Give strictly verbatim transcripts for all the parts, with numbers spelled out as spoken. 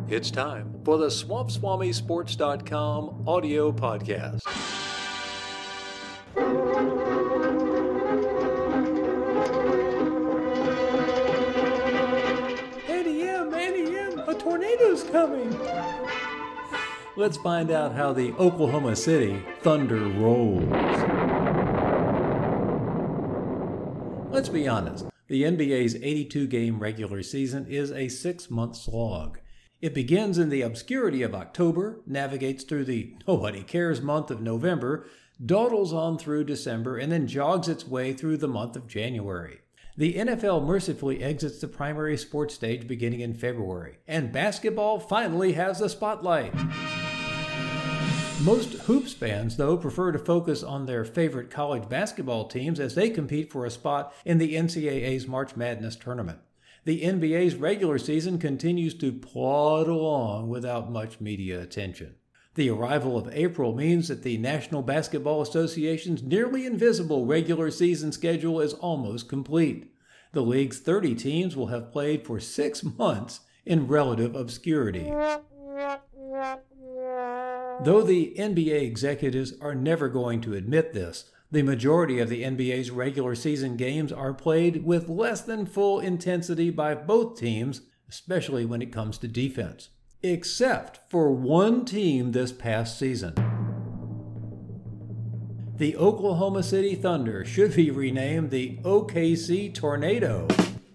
It's time for the Swamp Swami Sports dot com audio podcast. Andy M, Andy M, a tornado's coming. Let's find out how the Oklahoma City Thunder rolls. Let's be honest, the N B A's eighty-two game regular season is a six-month slog. It begins in the obscurity of October, navigates through the nobody cares month of November, dawdles on through December, and then jogs its way through the month of January. The N F L mercifully exits the primary sports stage beginning in February, and basketball finally has the spotlight. Most Hoops fans, though, prefer to focus on their favorite college basketball teams as they compete for a spot in the N C double A's March Madness tournament. The N B A's regular season continues to plod along without much media attention. The arrival of April means that the National Basketball Association's nearly invisible regular season schedule is almost complete. The league's thirty teams will have played for six months in relative obscurity. Though the N B A executives are never going to admit this, the majority of the N B A's regular season games are played with less than full intensity by both teams, especially when it comes to defense. Except for one team this past season. The Oklahoma City Thunder should be renamed the O K C Tornado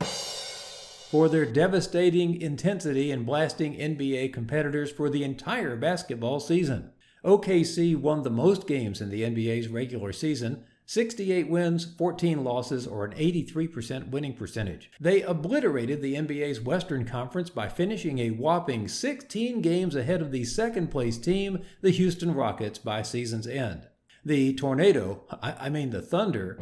for their devastating intensity in blasting N B A competitors for the entire basketball season. O K C won the most games in the N B A's regular season, sixty-eight wins, fourteen losses, or an eighty-three percent winning percentage. They obliterated the N B A's Western Conference by finishing a whopping sixteen games ahead of the second-place team, the Houston Rockets, by season's end. The Tornado, I, I mean the Thunder,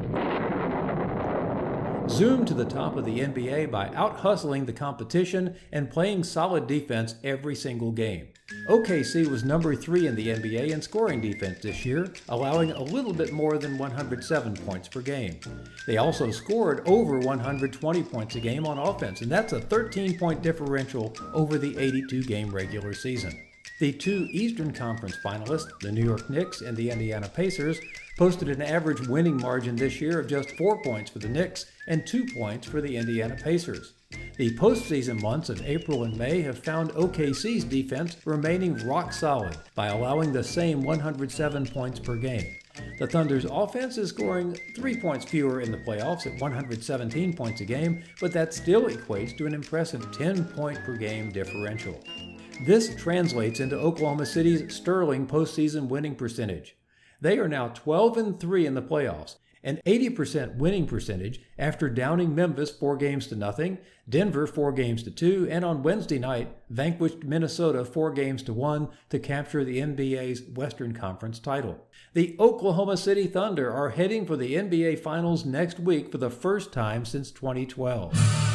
zoomed to the top of the N B A by out-hustling the competition and playing solid defense every single game. O K C was number three in the N B A in scoring defense this year, allowing a little bit more than one hundred seven points per game. They also scored over one hundred twenty points a game on offense, and that's a thirteen point differential over the eighty-two game regular season. The two Eastern Conference finalists, the New York Knicks and the Indiana Pacers, posted an average winning margin this year of just four points for the Knicks and two points for the Indiana Pacers. The postseason months of April and May have found O K C's defense remaining rock solid by allowing the same one hundred seven points per game. The Thunder's offense is scoring three points fewer in the playoffs at one hundred seventeen points a game, but that still equates to an impressive ten point per game differential. This translates into Oklahoma City's sterling postseason winning percentage. They are now twelve and three in the playoffs, an eighty percent winning percentage after downing Memphis four games to nothing, Denver four games to two, and on Wednesday night vanquished Minnesota four games to one to capture the N B A's Western Conference title. The Oklahoma City Thunder are heading for the N B A Finals next week for the first time since twenty twelve.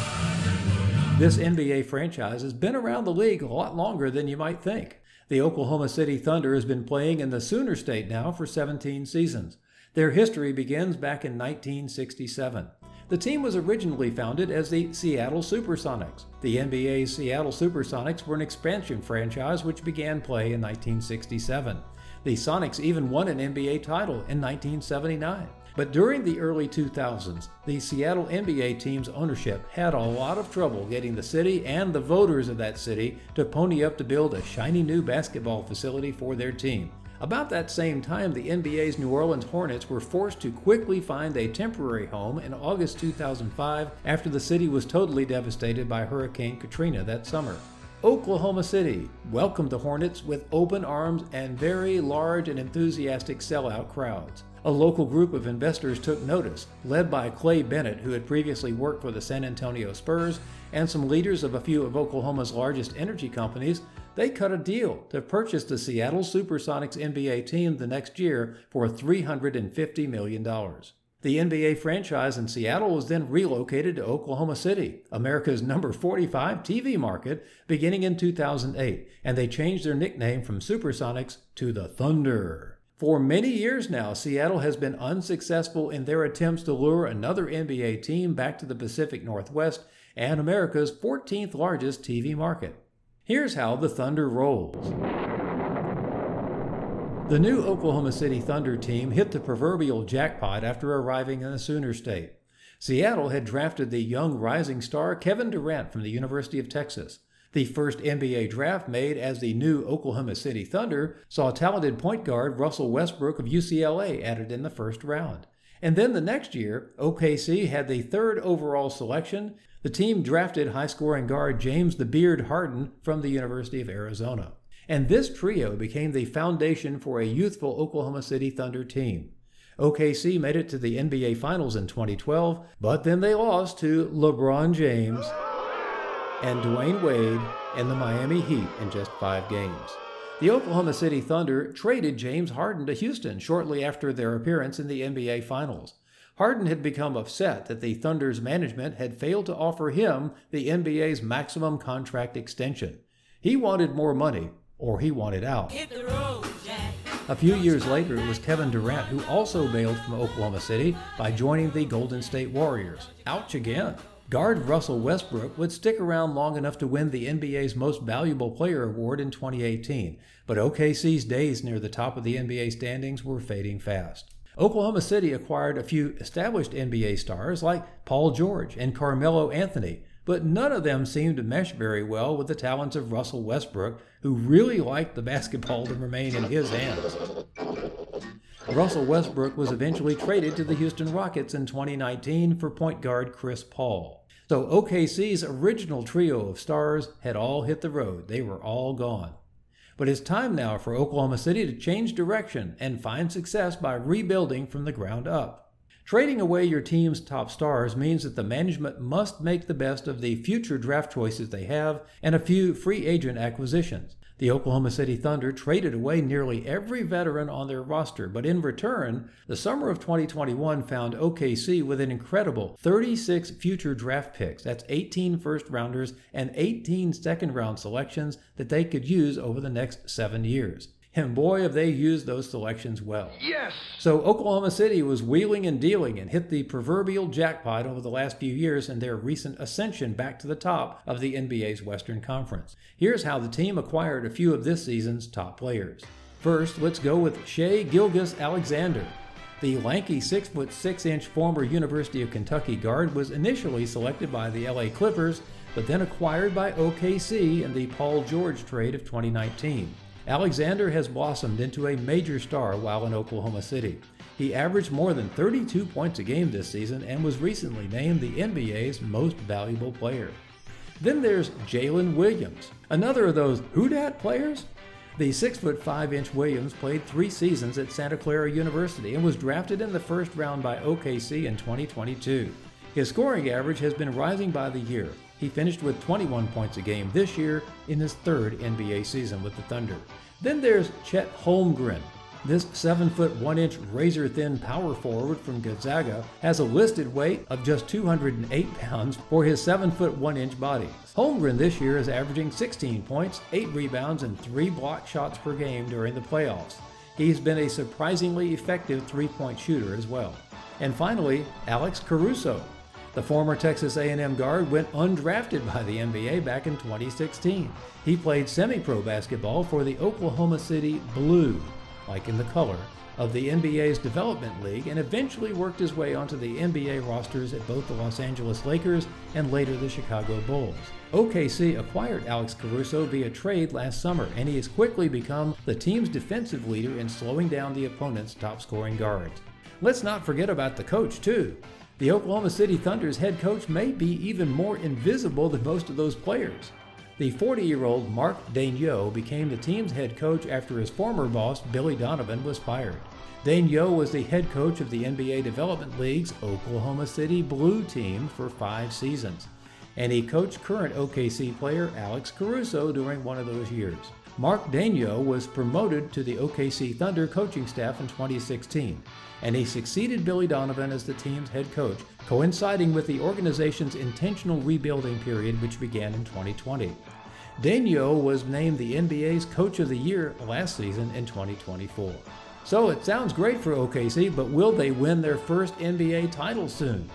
This N B A franchise has been around the league a lot longer than you might think. The Oklahoma City Thunder has been playing in the Sooner State now for seventeen seasons. Their history begins back in nineteen sixty-seven. The team was originally founded as the Seattle Supersonics. The N B A's Seattle Supersonics were an expansion franchise which began play in nineteen sixty-seven. The Sonics even won an N B A title in nineteen seventy-nine. But during the early two thousands, the Seattle N B A team's ownership had a lot of trouble getting the city and the voters of that city to pony up to build a shiny new basketball facility for their team. About that same time, the N B A's New Orleans Hornets were forced to quickly find a temporary home in August two thousand five after the city was totally devastated by Hurricane Katrina that summer. Oklahoma City welcomed the Hornets with open arms and very large and enthusiastic sellout crowds. A local group of investors took notice, led by Clay Bennett, who had previously worked for the San Antonio Spurs, and some leaders of a few of Oklahoma's largest energy companies. They cut a deal to purchase the Seattle Supersonics N B A team the next year for three hundred fifty million dollars. The N B A franchise in Seattle was then relocated to Oklahoma City, America's number forty-five T V market, beginning in two thousand eight, and they changed their nickname from Supersonics to the Thunder. For many years now, Seattle has been unsuccessful in their attempts to lure another N B A team back to the Pacific Northwest and America's fourteenth largest T V market. Here's how the Thunder rolls. The new Oklahoma City Thunder team hit the proverbial jackpot after arriving in the Sooner State. Seattle had drafted the young rising star Kevin Durant from the University of Texas. The first N B A draft made as the new Oklahoma City Thunder saw talented point guard Russell Westbrook of U C L A added in the first round. And then the next year, O K C had the third overall selection. The team drafted high-scoring guard James the Beard Harden from the University of Arizona. And this trio became the foundation for a youthful Oklahoma City Thunder team. O K C made it to the N B A Finals in twenty twelve, but then they lost to LeBron James and Dwayne Wade and the Miami Heat in just five games. The Oklahoma City Thunder traded James Harden to Houston shortly after their appearance in the N B A Finals. Harden had become upset that the Thunder's management had failed to offer him the N B A's maximum contract extension. He wanted more money, or he wanted out. Hit the road, Jack. A few years later, it was Kevin Durant who also bailed from Oklahoma City by joining the Golden State Warriors. Ouch again. Guard Russell Westbrook would stick around long enough to win the N B A's Most Valuable Player award in twenty eighteen, but O K C's days near the top of the N B A standings were fading fast. Oklahoma City acquired a few established N B A stars like Paul George and Carmelo Anthony, but none of them seemed to mesh very well with the talents of Russell Westbrook, who really liked the basketball to remain in his hands. Russell Westbrook was eventually traded to the Houston Rockets in twenty nineteen for point guard Chris Paul. So O K C's original trio of stars had all hit the road. They were all gone. But it's time now for Oklahoma City to change direction and find success by rebuilding from the ground up. Trading away your team's top stars means that the management must make the best of the future draft choices they have and a few free agent acquisitions. The Oklahoma City Thunder traded away nearly every veteran on their roster, but in return, the summer of twenty twenty-one found O K C with an incredible thirty-six future draft picks. That's eighteen first-rounders and eighteen second-round selections that they could use over the next seven years. And boy, have they used those selections well. Yes! So Oklahoma City was wheeling and dealing and hit the proverbial jackpot over the last few years in their recent ascension back to the top of the N B A's Western Conference. Here's how the team acquired a few of this season's top players. First, let's go with Shai Gilgeous-Alexander. The lanky six foot six inch former University of Kentucky guard was initially selected by the L A Clippers, but then acquired by O K C in the Paul George trade of twenty nineteen. Alexander has blossomed into a major star while in Oklahoma City. He averaged more than thirty-two points a game this season and was recently named the N B A's Most Valuable Player. Then there's Jalen Williams, another of those who dat players? The six foot five inch Williams played three seasons at Santa Clara University and was drafted in the first round by O K C in twenty twenty-two. His scoring average has been rising by the year. He finished with twenty-one points a game this year in his third N B A season with the Thunder. Then there's Chet Holmgren. This seven foot one inch razor-thin power forward from Gonzaga has a listed weight of just two hundred eight pounds for his seven foot one inch body. Holmgren this year is averaging sixteen points, eight rebounds, and three block shots per game during the playoffs. He's been a surprisingly effective three-point shooter as well. And finally, Alex Caruso. The former Texas A and M guard went undrafted by the N B A back in twenty sixteen. He played semi-pro basketball for the Oklahoma City Blue, like in the color, of the N B A's Development League, and eventually worked his way onto the N B A rosters at both the Los Angeles Lakers and later the Chicago Bulls. O K C acquired Alex Caruso via trade last summer, and he has quickly become the team's defensive leader in slowing down the opponent's top-scoring guards. Let's not forget about the coach, too. The Oklahoma City Thunder's head coach may be even more invisible than most of those players. The forty-year-old Mark Daigneault became the team's head coach after his former boss, Billy Donovan, was fired. Daigneault was the head coach of the N B A Development League's Oklahoma City Blue team for five seasons, and he coached current O K C player Alex Caruso during one of those years. Mark Daigneault was promoted to the O K C Thunder coaching staff in twenty sixteen, and he succeeded Billy Donovan as the team's head coach, coinciding with the organization's intentional rebuilding period, which began in twenty twenty. Daigneault was named the N B A's Coach of the Year last season in twenty twenty-four. So it sounds great for O K C, but will they win their first N B A title soon?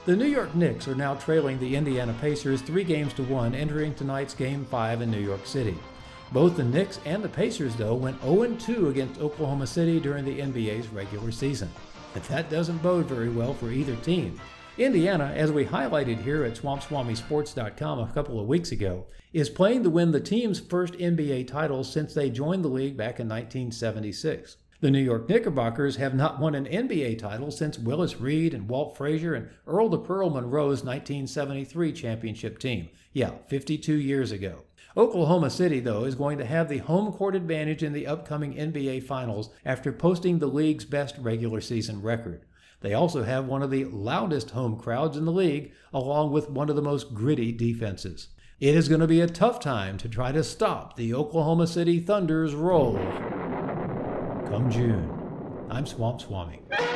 The New York Knicks are now trailing the Indiana Pacers three games to one entering tonight's Game five in New York City. Both the Knicks and the Pacers, though, went oh and two against Oklahoma City during the N B A's regular season. But that doesn't bode very well for either team. Indiana, as we highlighted here at Swamp Swami Sports dot com a couple of weeks ago, is playing to win the team's first N B A title since they joined the league back in nineteen seventy-six. The New York Knickerbockers have not won an N B A title since Willis Reed and Walt Frazier and Earl the Pearl Monroe's nineteen seventy-three championship team. Yeah, fifty-two years ago. Oklahoma City, though, is going to have the home court advantage in the upcoming N B A Finals after posting the league's best regular season record. They also have one of the loudest home crowds in the league, along with one of the most gritty defenses. It is going to be a tough time to try to stop the Oklahoma City Thunder's roll come June. I'm Swamp Swami.